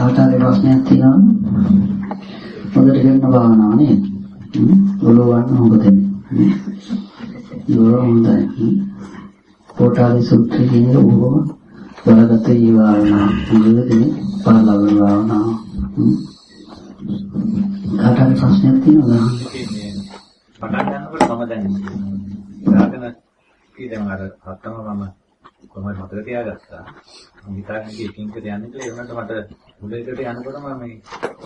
කාට හරි ප්‍රශ්නයක් තියෙනවද? හොඳට කරන භාවනාව නේද? ඔලෝවන්න හොඳදෙන්නේ. ඒක හොඳයි. පොටාලි සූත්‍රය කියන එක බොහොම බලගත ජීවනා. මුලදී පාලවන භාවනාව. කාට හරි ප්‍රශ්නයක් තියෙනවද? පටන් ගන්නකොට මම දැන් ගාගෙන කීදෙම අර අත්තම මම කොහොමද මතක තියාගත්තා. මම හිතාගෙන එකින් එකට යන්නේ කියලා ඒ වුණාට මට මුලේකට යනකොට මම මේ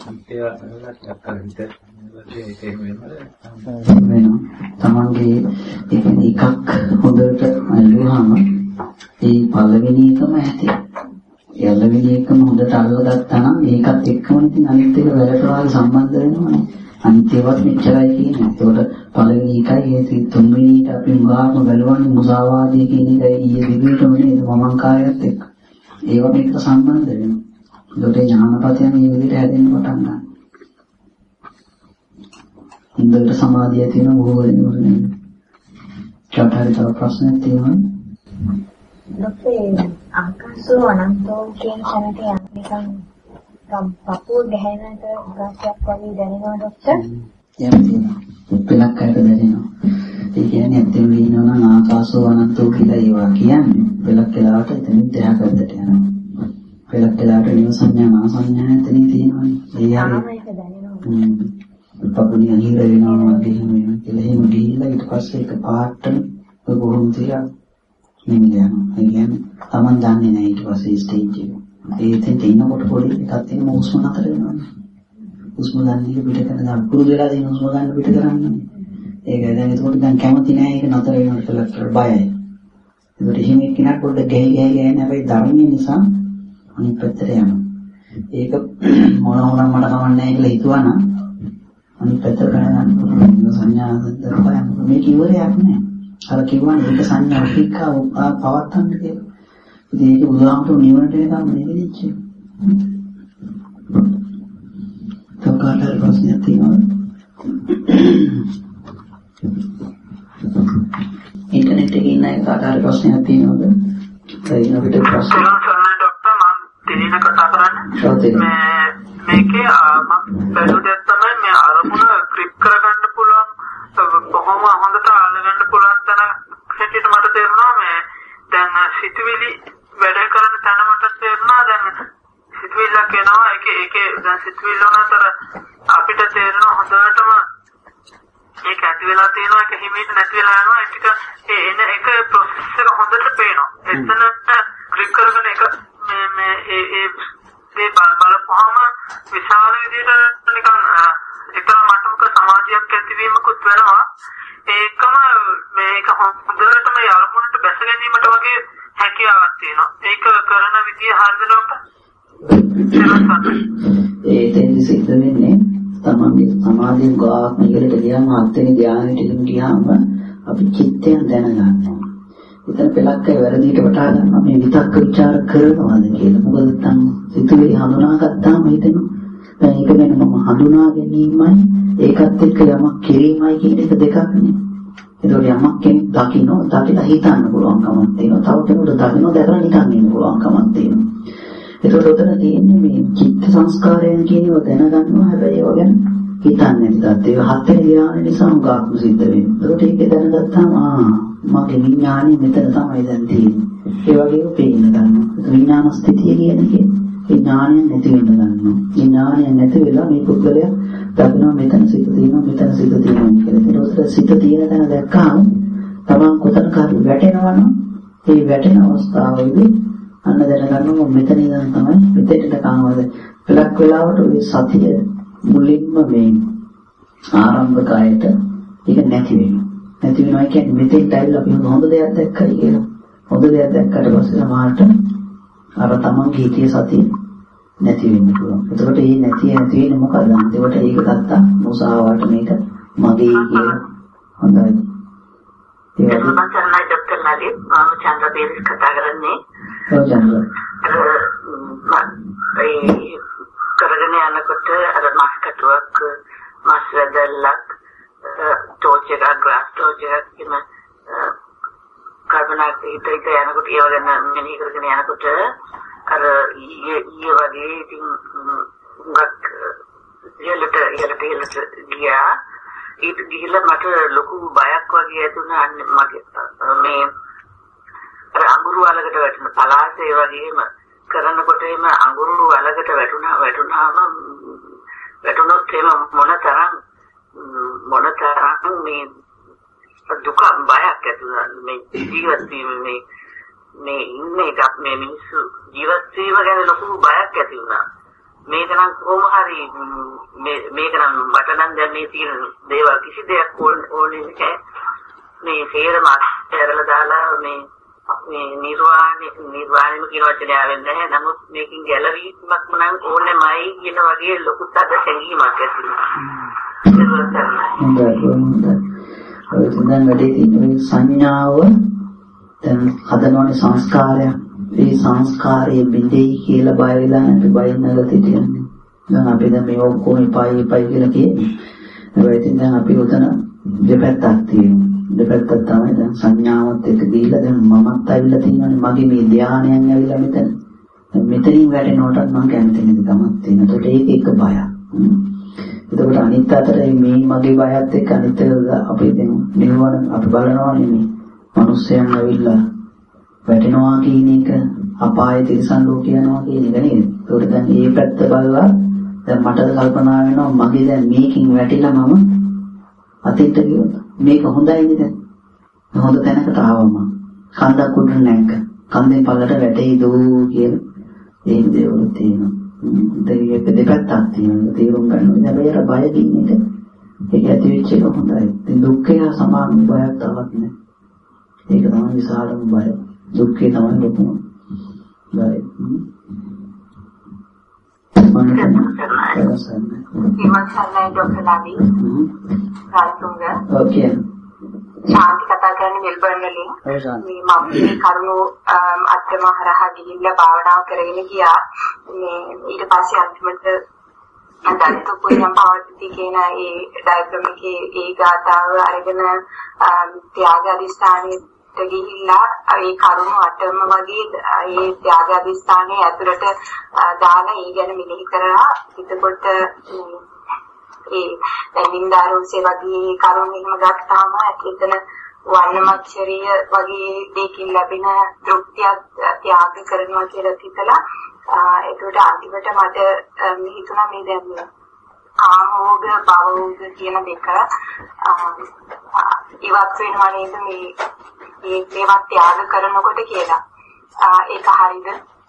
ඒක වෙනවා. තමන්ගේ එකක් හොඳට අල්ලුවාම ඒ පළවෙනි එකම ඇති. ඒ පළවෙනි එකම හොඳට අල්ලගත්තා නම් ඒකත් එක්කම ඉතින් අනිත් එක වැරටවාගේ සම්බන්ධ වෙනවනේ. අනිත් ඒවත් මෙච්චරයි කියන්නේ. ඒකට පළවෙනි එකයි ඒ තුන්වෙනිට අපි මුගාම ගලවන්නේ මුසාවාදී කියන එකයි ඊයේ දිගටම නේද මමංකාරයත් එක්ක. ඒවා මේකට සම්බන්ධ වෙනවා. ඒකට ඥානපතයන් මේ විදිහට හැදෙන්න පටන් ගන්නවා. ඉන්ද්‍රට සමාධිය තියෙන බොහෝ වෙනවද නේද? කාටරි තව ප්‍රශ්නයක් තියෙනවද? ලොකේ ආකාශෝ අනන්තෝ කියන තැනට යන්න නිකන් පපුව ගැහෙනට ගාස්යක් වගේ දැනෙනවා ડોක්ටර්. එහෙම තියෙනවා. පෙලක් අයට දැනෙනවා. ඒ කියන්නේ ඇත්තම කියනවා නම් ආකාශෝ අනන්තෝ කියලා ඒවා කියන්නේ පෙලක් වෙලාවට එතනින් දෙහා පැත්තට යනවා. පෙලක් වෙලාවට නිව සංඥා නා සංඥා එතනින් තියෙනවානේ. ඒ ආමයක දැනෙනවා. පපුණි අහිර වෙනවා වගේ වෙනවා කියලා එහෙම ගිහිල්ලා ඊට පස්සේ එක පාටම බොහොම තියා නිමියන. ඒ කියන්නේ Taman දන්නේ නැහැ ඊට පස්සේ ස්ටේජ් එක. ඒකෙන් ඉන්නකොට පොඩි එකක් තියෙන හුස්ම නතර වෙනවානේ. හුස්ම ගන්න එක පිට කරන ගන්න පුරුදු වෙලා තියෙන හුස්ම ගන්න පිට කරන්නේ. ඒක දැන් ඒකට දැන් කැමති නැහැ ඒක නතර වෙනවට කියලා බයයි. ඒකට එහෙම එක්කිනක් පොඩ්ඩක් ගහගෙන හැබැයි ධර්මයේ නිසා අනිත් පැත්තට යනවා. ඒක මොන වුණත් මට කමන්නේ නැහැ කියලා හිතුවා නම් අනිත් පැත්තට ගන්න සංඥා දරපයන් මේ කිවරයක් නෑ. අර කිව්වනේ ඒක සංඥා ටිකව පවත්තන්න කියලා. ඉතින් ඒක උදාහරණයක් නිවනට එනකම් නෙවෙයිච්ච. තවකාට ප්‍රශ්නයක් තියෙනවද? ඉන්ටර්නෙට් එකේ ඉන්න කාට ප්‍රශ්නයක් තියෙනවද? ඒ අපිට ප්‍රශ්න ડોක්ටර් මම දිනේන කතා කරන්නේ. මේකේ මම බැලුවේ තමයි මේ අරමුණ ක්ලික් කරගන්න පුළුවන් කොහොම හොඳට අල්ලගන්න පුළුවන් තැන හැටියට මට තේරුණා මේ දැන් සිතුවිලි වැඩ කරන තැන මට තේරුණා දැන් සිතුවිල්ලක් එනවා ඒකේ දැන් සිතුවිල්ල උනතර අපිට තේරෙනවා හොඳටම ඒක ඇති වෙලා තියෙනවා ඒක හිමීට නැති වෙලා යනවා ඒ ටික ඒ එන එක ප්‍රොසෙස් එක හොඳට පේනවා එතන ක්ලික් කරගෙන එක මේ ඒ බලපුවාම විශාල විදිහට නිකන් එක්තරා මට්ටමක සමාජයක් ඇතිවීමකුත් වෙනවා ඒකම මේක හොඳටම යල්මුණට බැස ගැනීමට වගේ හැකියාවක් තියෙනවා ඒක කරන විදිය හරියද ડોක්ටර්? ඒ තෙන්දි සිද්ධ වෙන්නේ තමන්ගේ සමාධිය ගාමිකලට ගියාම හත්වෙනි ධානයට ගියාම අපි චිත්තයෙන් දැනගන්නවා. එතන පෙලක් අය වැරදිට වටහා ගන්නවා මේ විතක්ක ਵਿਚාර කරනවාද කියලා. මොකද නැත්නම් සිතුවිලි හඳුනාගත්තාම හිතෙනවා දැන් ඒක ගැන මම හඳුනා ගැනීමයි ඒකත් එක්ක යමක් කිරීමයි කියන එක දෙකක් නේ. ඒතකොට යමක් කෙනෙක් දකිලා හිතන්න පුළුවන්කමක් තියෙනවා. තව කෙනෙකුට දකින්න දැකලා නිකන් ඉන්න පුළුවන්කමක් තියෙනවා. ඒතකොට උතන තියෙන්නේ මේ චිත්ත සංස්කාරයන් කියනවා දැනගන්නවා හැබැයි ඒව ගැන හිතන්නේ නැතිවත් ඒක හත්වෙනි ධ්‍යාන නිසා උගාක්ම සිද්ධ වෙනවා. ඒකට ඒක දැනගත්තාම මගේ විඥානය මෙතන තමයි දැන් තියෙන්නේ. ඒ වගේම පේන්න ගන්නවා. ඒක විඥාන ස්ථිතිය කියන එකේ විඥානය නැති වෙන ගන්නවා. විඥානය නැති වෙලා මේ පුද්ගලයා දකිනවා මෙතන සිත තියෙනවා මෙතන සිත තියෙනවා කියලා. ඊට පස්සේ සිත තියෙන තැන දැක්කම තමන් කොතනක හරි වැටෙනවනම් ඒ වැටෙන අවස්ථාවේදී අන්න දැනගන්නවා මෙතන ඉඳන් තමයි මෙතෙන්ට කාමවද පළක් වෙලාවට ඔය සතිය මුලින්ම මේ ආරම්භකයට ඒක නැති වෙනවා. නැති වෙනවා කියන්නේ මෙතෙන්ට ඇවිල්ලා අපි හොඳ දෙයක් දැක්කයි කියලා. හොඳ දෙයක් දැක්කට පස්සේ සමහරට අර තමන්ගේ හිතේ සතිය නැති වෙන්න පුළුවන්. එතකොට මේ නැති වෙන්නේ මොකද? ඒකට ඒක ගත්තා මොසාවට මේක මගේ කියලා. හොඳයි. ඒ වගේ මම චන්ද්‍රයි ડોක්ටර් නදී මම චන්ද්‍ර දේවිස් කතා කරන්නේ. ඔව් චන්ද්‍ර. ඒ කරගෙන යනකොට අර මාස් කටුවක් මාස් වැදල්ලක් ටෝච් එක ග්‍රාස් ටෝච් එක කියන කර්බනක් හිතේ යනකොට ඒව ගැන මෙනෙහි කරගෙන යනකොට අර ඊයේ වගේ ඉතින් උඟක් ඉහළට ගියා. ඊට ගිහිල්ලා මට ලොකු බයක් වගේ ඇතුණා. මගේ මේ අර අඟුරු වලකට වැටෙන පලාසේ වගේම කරනකොට එම අඟුරු වලකට වැටුණාම වැටුණොත් එම මොනතරම් මේ දුක බයක් ඇතුණා. මේ ජීවත් වීම මේ ඉන්නේ එකක් මේ මිනිස්සු ජීවත් වීම ගැන ලොකු බයක් ඇති වුණා. මේක නම් කොහොම හරි මේක නම් මට නම් දැන් මේ තියෙන දේවල් කිසි දෙයක් ඕනේ නැහැ. මේ හේරම ඇරලා දාලා මේ නිර්වාණයම කියන වචනේ ආවෙන්නේ නැහැ. නමුත් මේකෙන් ගැලවීමක් නම් ඕනෙමයි කියන වගේ ලොකු තද හැඟීමක් ඇති වුණා. දැන් වැඩි තියෙන සංඥාව දැන් හදනෝනේ සංස්කාරයක්. මේ සංස්කාරයේ බිඳෙයි කියලා බය වෙලා නැති බය නැගලා තියන්නේ. දැන් අපි දැන් මේ ඔක්කොම ඉපයි කියලා කියන්නේ. ඒකෙන් දැන් අපි උතන දෙපැත්තක් තියෙනවා. දෙපැත්තක් තමයි දැන් සංඥාවත් එක්ක දීලා දැන් මමත් ඇවිල්ලා තියෙනවානේ මගේ මේ ධානයන් ඇවිල්ලා මෙතන. මෙතනින් වැටෙනකොට මම කැමති නැති කමක් තියෙනවා. ඒකට ඒක එක බයක්. එතකොට අනිත් අතට මේ මගේ බයත් එක්ක අනිත් අපි දැන් නිවන අපි බලනවානේ මේ මිනිස්යන් ඇවිල්ලා වැටෙනවා කියන එක අපායේ තිරසන් ලෝකේ යනවා කියන එක නේද? ඒකට දැන් මේ පැත්ත බලලා දැන් මට කල්පනා වෙනවා මගේ දැන් මේකින් වැටිලා මම අතීත ගියොත් මේක හොඳයි නේද? හොඳ තැනකට ආවම කන්දක් උඩ නැංග කන්දේ පල්ලට වැටෙයිද කියලා ඒ දේවල් තියෙනවා. ඒක දෙපැත්තක් තියෙනවා. තේරුම් ගන්න ඕනේ. හැබැයි අර බය කියන එක ඒක ඇති වෙච්ච එක හොඳයි. ඉතින් දුක්ඛය සමාන බයක් තවත් නැහැ. ඒක තමයි විශාලම බය. දුක්ඛේ තමයි ලොකුම බය. ඕකේ. ශාන්ති කතා කරන්නේ මෙල්බර්න් වලින්. මේ මම මේ කරුණු අත්‍යම හරහා ගිහිල්ලා භාවනාව කරගෙන ගියා. මේ ඊට පස්සේ අන්තිමට අදන්ත පුයම් පවර්ති කියන ඒ ඩයග්‍රෑම් එකේ ඒ ගාතාව අරගෙන ත්‍යාග අධිෂ්ඨානෙට ගිහිල්ලා ඒ කරුණු අටම වගේ ඒ ත්‍යාග අධිෂ්ඨානයේ ඇතුළට දාලා ඒ ගැන මෙනෙහි කරලා එතකොට ඒ නින්දාරුසේ වගේ කරුණු එහෙම ගත්තාම එතන වර්ණමච්චරිය වගේ දෙකින් ලැබෙන තෘප්තිය ත්‍යාග කරනවා කියලා හිතලා ඒකට අන්තිමට මට හිතුණා මේ දැන් කාමෝග භවෝග කියන දෙක ඉවත් වෙනවා නේද මේවා ත්‍යාග කරනකොට කියලා. ඒක හරියද?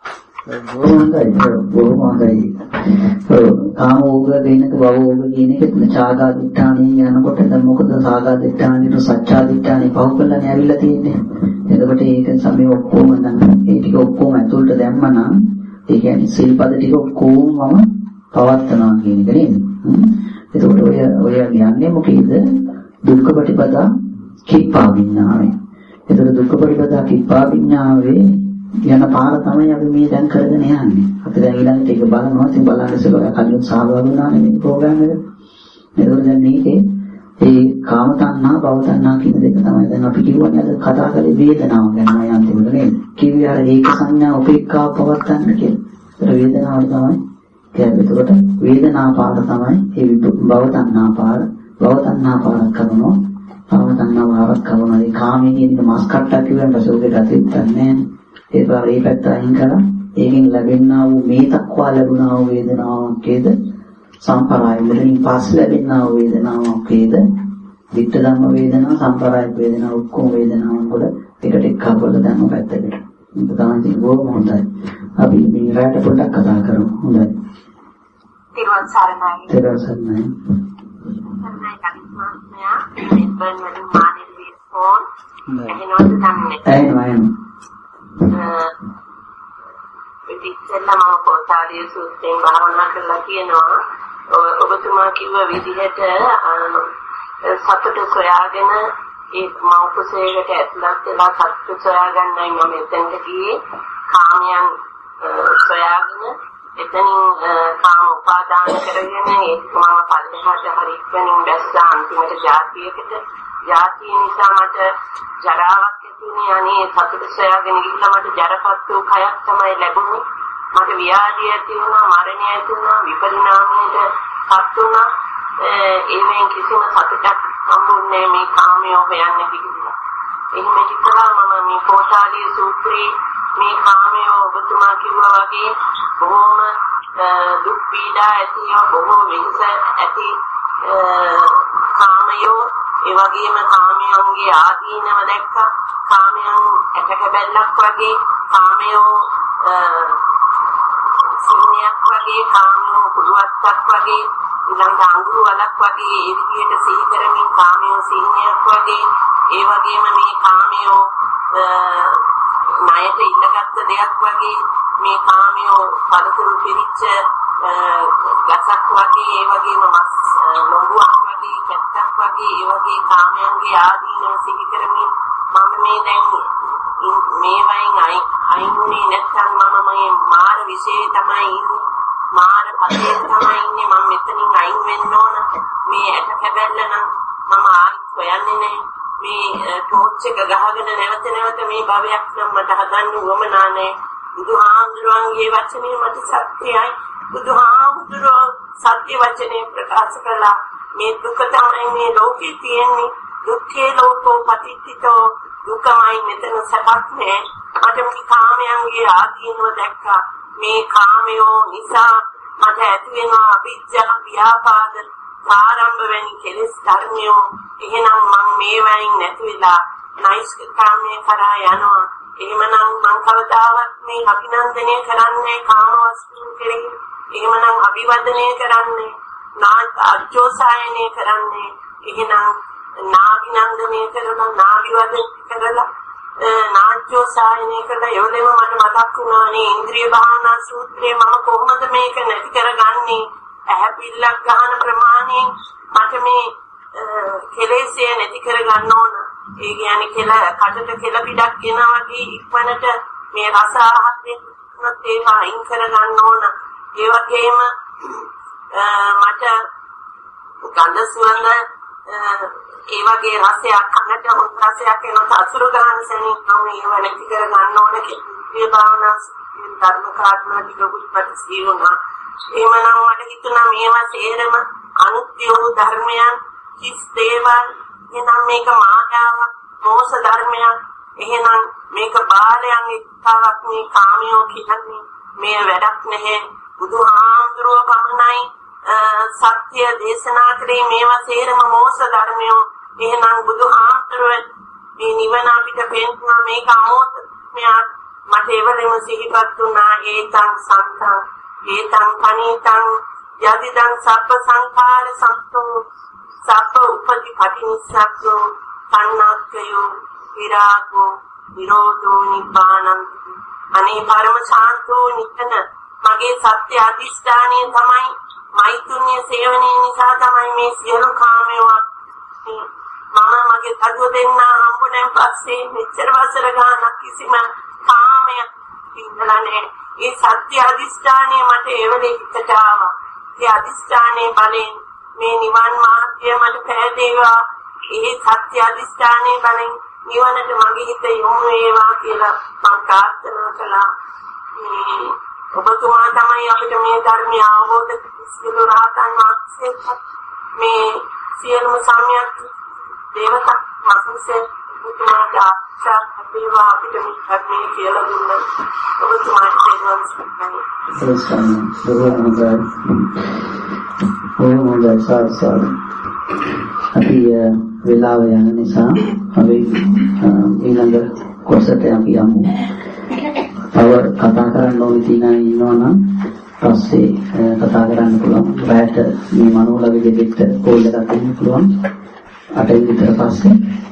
බොහොම හොඳයි. කාමෝග දෙනක භවෝග කියන එක ඡාගාදිඨානිය යනකොට දැන් මොකද සාගාදිඨානියට සච්ඡාදිඨානිය පහු කරලානේ ඇවිල්ලා තියෙන්නේ. එතකොට ඒක සමේ ඔක්කොම දැන් ඒ ටික ඔක්කොම ඇතුළට දැම්මනම් ඒ කියන්නේ සිල්පද ටික ඔක්කොම පවත්නවා කියන එක නේද? එතකොට ඔය කියන්නේ මොකේද? දුක්ඛ ප්‍රතිපදා කිප්පා විඥාවේ. එතකොට දුක්ඛ ප්‍රතිපදා කිප්පා විඥාවේ යන පාර තමයි අපි මේ දැන් කරගෙන යන්නේ. අපි දැන් ඊළඟට ඒක බලනවා. ඉතින් බලන්න ඉස්සෙල්ලා කලින් සහභාගී වුණානේ මේ ප්‍රෝග්‍රෑම් එකට. එතකොට දැන් මේකේ ඒ කාම තණ්හා භව තණ්හා කියන දෙක තමයි දැන් අපි කියවන්නේ අද කතා කරේ වේදනාව ගැන මම අන්තිමට නේද? කිව්වේ අර ඒක සංඥා උපේක්ඛාව පවත්තන්න කියලා. ඒතර වේදනාව තමයි කියන්නේ. එතකොට වේදනා පාර තමයි ඒ භව තණ්හා පාර. භව තණ්හා පාරක් කරනවා. භව තණ්හා පාරක් කරනවා. ඒ කාමයේ කියන එක මාස් කට්ටක් කියුවන් පස්සේ උදේට අතිත් නැහැ. ඒ පැත්ත අයින් කරලා ඒකෙන් ලැබෙනා වූ මේ තක්වා ලැබුණා වූ වේදනාවකේද සම්පරාය වලින් පස්සේ ලැබෙනා වූ වේදනාවකේද විත්ත ධම්ම වේදනා සම්පරාය වේදනා ඔක්කොම වේදනාවන් වල එකට එක්කවල දැම්ම පැත්තකට. ඒක තමයි බොහොම හොඳයි. අපි මේ රැට පොඩ්ඩක් කතා කරමු. හොඳයි. තිරුවන් සරණයි. තිරුවන් සරණයි. සරණයි කලිස්මයා මෙල්බර්න් වලින් මානෙල් ෆෝන් එහෙනවද නැහැ. එහෙනම් ඉතින් මම පොතාලිය සූත්‍රයෙන් භාවනා කරලා කියනවා ඔබතුමා කිව්ව විදිහට සතුට සොයාගෙන ඒ මෞපසයකට ඇතුළත් වෙලා සතුට සොයාගන්නයි මම එතනට ගියේ කාමයන් සොයාගෙන එතනින් කාම උපාදාන කරගෙන ඒක මම පල්ලෙහාට හරියටම දැස්සා අන්තිමට ජාතිය නිසා මට ජරාවක් ඇතිුනේ අනේ සතුට සොයාගෙන ඉන්න මට ජරපත් වූ කයක් තමයි ලැබුණේ මට ව්‍යාධිය ඇති වුණා, මරණය ඇති වුණා, විපරිණාමයට පත් වුණා. ඒවෙන් කිසිම සතුටක් හම්බුන්නේ මේ කාමයේ හොයන්නේ කිව්වා. එහෙම හිතලා මම මේ පොතාලී සූත්‍රයේ මේ කාමයේ ඔබතුමා කිව්වා වගේ බොහොම දුක් පීඩා ඇති බොහෝ වෙනස ඇති කාමයෝ ඒ වගේම කාමයන්ගේ ආදීනව දැක්කා. කාමයන් ඇටකැබැල්ලක් වගේ, කාමයෝ සිහිනයක් වගේ, කාමයෝ කුඩුවත්තක් වගේ, ඊළඟ අඟුරු වලක් වගේ ඒ විදිහට සිහි කරමින් කාමයෝ සිහිනයක් වගේ, ඒ වගේම මේ කාමයෝ ණයට ඉල්ලගත්ත දෙයක් වගේ, මේ කාමයෝ පළතුරු පිරිච්ච ගසක් වගේ, ඒ වගේම මස් ලොඟුවක් වගේ, කැත්තක් වගේ, ඒ වගේ කාමයන්ගේ ආදීනව සිහි කරමින් මම මේ දැන් මේ වයින් අයිනුනේ නැත්නම් මම මේ මාර විශේෂ තමයි ඉන්නේ, මාර පදේ තමයි ඉන්නේ, මම මෙතනින් අයින් වෙන්න ඕන. මේ ඇට කැබැල්ල නම් මම ආයෙත් හොයන්නේ නැහැ. මේ ටෝච් එක ගහගෙන නැවත නැවත මේ භවයක් නම් මට හදන්න උවමනා නැහැ. බුදුහාමුදුරන්ගේ වචනේ මට සත්‍යයි. බුදුහාමුදුරෝ සත්‍ය වචනේ ප්‍රකාශ කළා. මේ දුක තමයි මේ ලෝකේ තියෙන්නේ. දුක්ඛේ ලෝකෝ පටිච්චිතෝ, දුකමයි මෙතන සැපක් නෑ. මට මේ කාමයන්ගේ ආදීනව දැක්කා. මේ කාමයෝ නිසා මට ඇති වෙනවා අවිජ්ජා, ව්‍යාපාද, ආරම්භ වැනි කෙලෙස් ධර්මයෝ. එහෙනම් මම මේ වයින් නැති වෙලා නෛෂ්ක්‍රම්‍ය කරා යනවා. එහෙමනම් මම කවදාවත් මේ අභිනන්දනය කරන්නේ කාම වස්තුන් කෙරෙහි. එහෙමනම් අභිවදනය කරන්නේ අජෝසායනය කරන්නේ. එහෙනම් නාභිනන්දනය කරලා, නාභිවදනය කරලා, නාජෝසායනය කරලා එවලෙම මට මතක් වුණානේ ඉන්ද්‍රිය භාවනා සූත්‍රයේ මම කොහොමද මේක නැති කරගන්නේ? ඇහැ පිල්ලක් ගන්න ප්‍රමාණයෙන් මට මේ කෙලෙස්ය නැති කරගන්න ඕන. ඒ කියන්නේ කටට කෙල පිටක් ගෙනා වගේ ඉක්මනට මේ රස ආහාරයෙන් ඒවා අයින් කරගන්න ඕන. ඒ වගේම මට ගඳ සුවඳ ඒ වගේ රසයක් කනට හොඳ රසයක් එනවා අසුරු ගන්න සෙනින් මම ඒව නැති කරගන්න ඕන. ඒ භාවනා ධර්ම කාරණා ටිකකුත් ජීවුණා. එමනම් මට හිතුණා මේවා තේරම අනුත්‍ය වූ ධර්මයන්, කිස් දේවල්, එනම් මේක මායාවක්, මෝස ධර්මයක්. එහෙනම් මේක බාලයන් එක්තාවක් මේ කාමියෝ කියන්නේ මේ වැඩක් නැහැ. බුදුහාමුදුරුවෝ පමණයි සත්‍ය දේශනා කරේ මේවා තේරම මෝස ධර්මයෝ. එහෙනම් බුදුහාමුදුරුවෝ මේ නිවන අපිට පෙන්වන මේක අමෝත මෙයා මට එවලෙම සිහිපත් වුණා. ඒතං සන්තං ඒතං පනීතං යදිදං සබ්බ සංඛාර සම්තෝ සබ්බ උපති පටිනිස්සග්ගෝ පඤ්ඤාක්ඛයෝ විරාගෝ නිරෝධෝ නිබ්බානං. අනේ පරම ශාන්තෝ නිතන මගේ සත්‍ය අධිෂ්ඨානය තමයි මෛත්‍රුණ්‍ය සේවනයේ නිසා තමයි මේ සියලු කාමයෝ මම මගේ දරුවෝ දෙන්න හම්බුනෙන් පස්සේ මෙච්චර වසර ගානක් කිසිම කාමයක් ඉඳලා නැහැ. ඒ සත්‍ය අධිෂ්ඨානය මට එවලේ හිතට ආවා. ඒ අධිෂ්ඨානයේ බලෙන් මේ නිවන් මාර්ගය මට පැහැදේවා. ඒ සත්‍ය අධිෂ්ඨානයේ බලෙන් නිවනට මගේ හිත යොමු වේවා කියලා මම ප්‍රාර්ථනා කළා. ඔබතුමා තමයි අපිට මේ ධර්මය අවබෝධ සියලු රහතන් වහන්සේ මේ සියලුම සම්‍යක් දේවතා මහන්සිය ඔබතුමාට ආශාත් වේවා අපිට මේ ධර්මයේ කියලා දුන්නා. ඔබතුමාට තේරුම් ගන්න. අපි වෙලාව යන නිසා අපි ඊළඟ කොටසට අපි යමු. තව කතා කරන්න ඕනේ තියෙනවා ඉන්නවනම් පස්සේ කතා කරන්න පුළුවන්. රැයට මේ මනෝලගේ දෙකට කෝල් එකක් දෙන්න පුළුවන්. 8 විතර පස්සේ